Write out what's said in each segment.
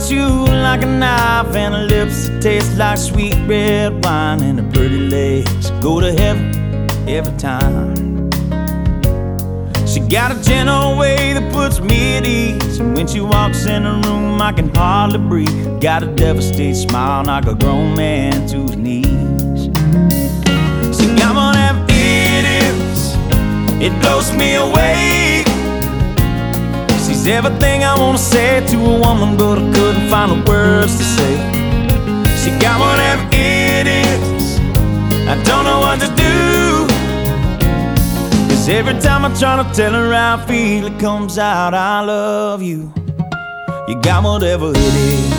cuts you like a knife, and her lips that taste like sweet red wine, and her pretty legs go to heaven every time. She got a gentle way that puts me at ease, and when she walks in the room I can hardly breathe. Got a devastated smile, knock a grown man to his knees. She got one of them idiots, it blows me away. She's everything I wanna say to a woman, but I couldn't find the words to say. She got one of them idiots, I don't know what to do. Cause every time I try to tell her how I feel, it comes out, I love you. You got whatever it is.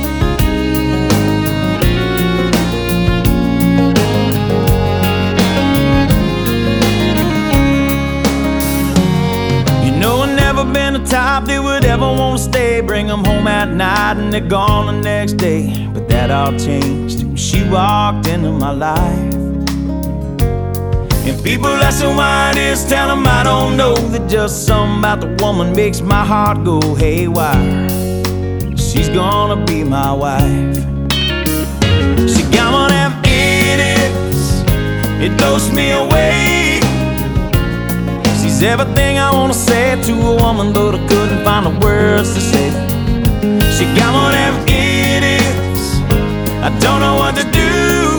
You know I've never been the type that would ever want to stay, bring them home at night and they're gone the next day. But that all changed when she walked into my life. And people asking why it is, tell them I don't know, that just something about the woman makes my heart go haywire. She's gonna be my wife. She got one of them idiots, it blows me away. She's everything I wanna say to a woman, but I couldn't find the words to say. She got one of them idiots, I don't know what to do.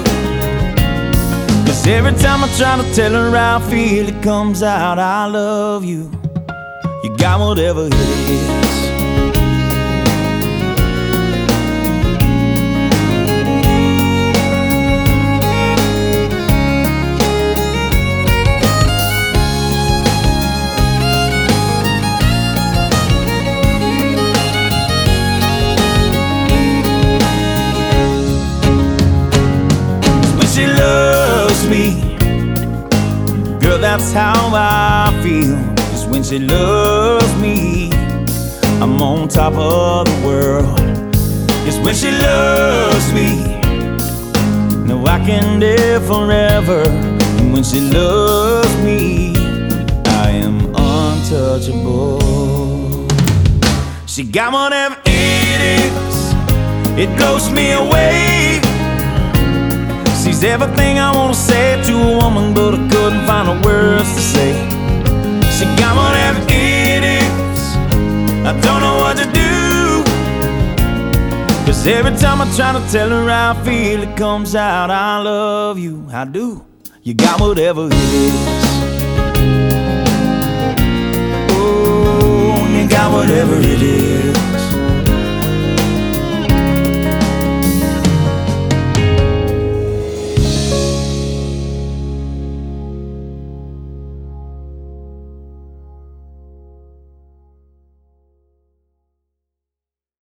Cause every time I try to tell her how I feel, it comes out, I love you. You got whatever it is. She loves me, girl, that's how I feel. Cause when she loves me, I'm on top of the world. Cause when she loves me, no, I can live forever. And when she loves me, I am untouchable. She got one of them idiots, it blows me away. She's everything I wanna say to a woman, but I couldn't find the words to say. She got one of them idiots, I don't know what to do. Cause every time I try to tell her how I feel, it comes out, I love you, I do. You got whatever it is. Oh, you got whatever it is.